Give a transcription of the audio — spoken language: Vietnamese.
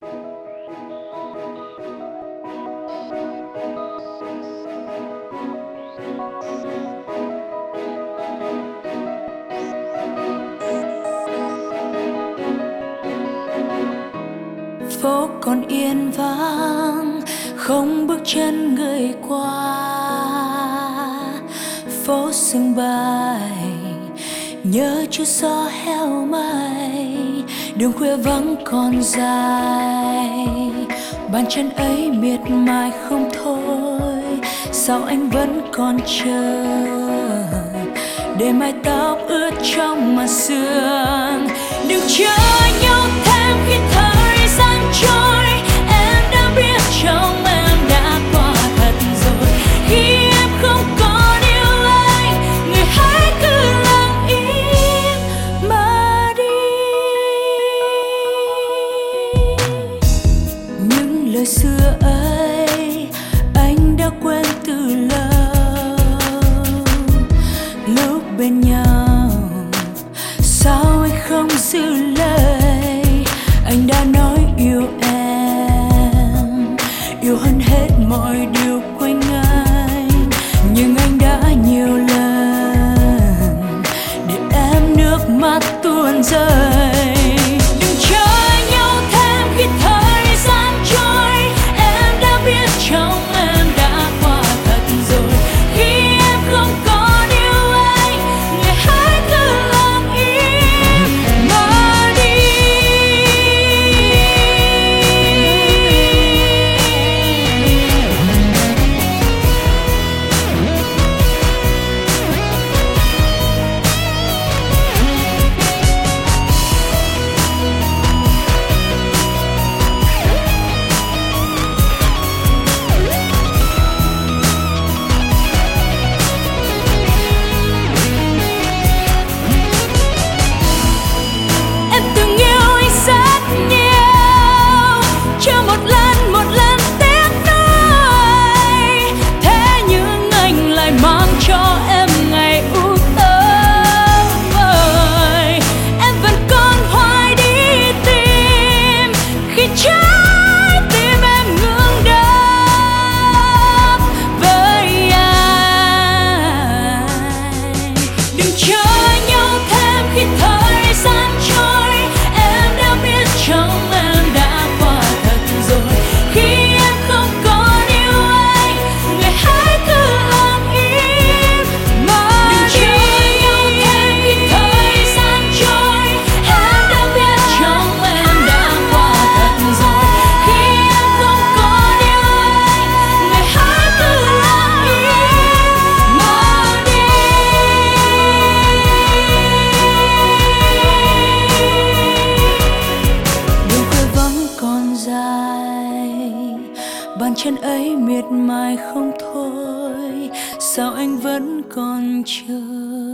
Phố còn yên vắng, không bước chân người qua. Phố sương bay, nhớ chút gió heo may. Đường khuya vắng còn dài, bàn chân ấy miệt mài không thôi. Sao anh vẫn còn chờ, để mái tóc ướt trong màn sương. Đừng chờ nhau thêm khi thời gian trôi. Em đã biết trong em đã qua thật rồi. Khi em không còn yêu anh, người hãy cứ lặng im mà đi. Những lời xưa ấy anh đã quên từ lâu. Lúc bên nhau sao anh không giữ lời. Anh đã nói yêu em, yêu hơn hết mọi điều quanh anh. Nhưng anh đã nhiều lần để em nước mắt tuôn rơi. Đừng chờ nhau thêm khi thời gian trôi. Em đã biết trong em đã qua thật rồi. Khi em không còn yêu anh, người hãy cứ lặng im mà đi. Em từng yêu anh rất nhiều, chưa một lần tiếc nuối. Thế nhưng anh lại mang cho em ngày u tối. Em vẫn còn hoài đi tìm khi trái tim em ngừng đập với anh. Đừng chờ nhau thêm khi thời gian trôi. Em đã biết trong em đã qua thật rồi. Khi em không còn yêu anh, người hãy cứ lặng im mà đi. Đừng chờ nhau thêm khi thời gian trôi. Em đã biết trong em đã qua thật rồi. Khi em không còn yêu anh, người hãy cứ lặng im mà đi. Đường khuya vắng còn dài, bàn chân ấy miệt mài không thôi. Sao anh vẫn còn chờ,